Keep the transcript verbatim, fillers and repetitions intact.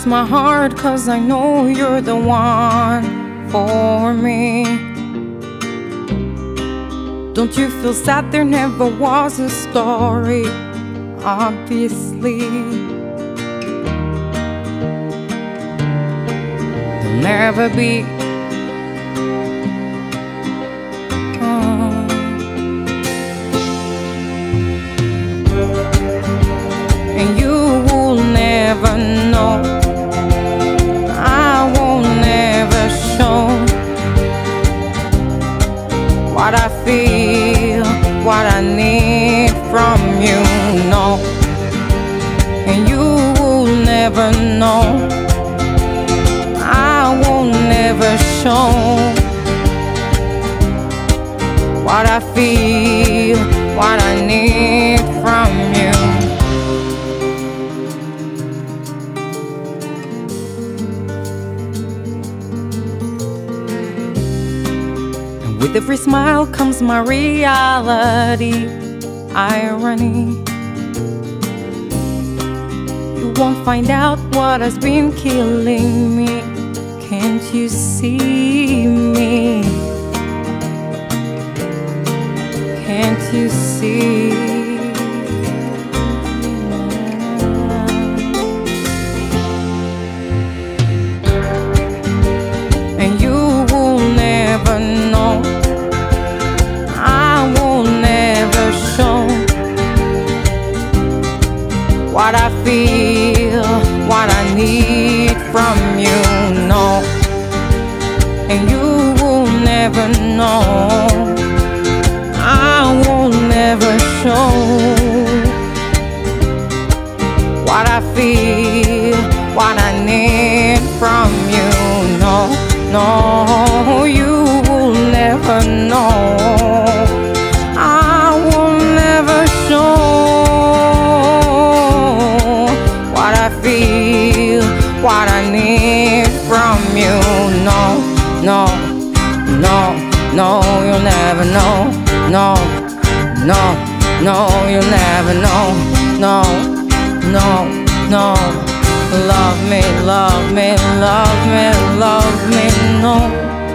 my heart, 'cause I know you're the one for me. Don't you feel sad? There never was a story, obviously. There'll never be. Oh. And you will never know. I won't never show what I feel, what I need from you, no. And you will never know. I won't never show what I feel, what I need from you. With every smile comes my reality, irony. You won't find out what has been killing me. Can't you see me? Can't you see? And you will never know. What I feel, what I need from you, no. And you will never know. I will never show what I feel, what I need from you, no, no. You will never know. I will never show what I need from you, no, no, no, no, you'll never know, no, no, no, you'll never know, no, no, no. Love me, love me, love me, love me, no.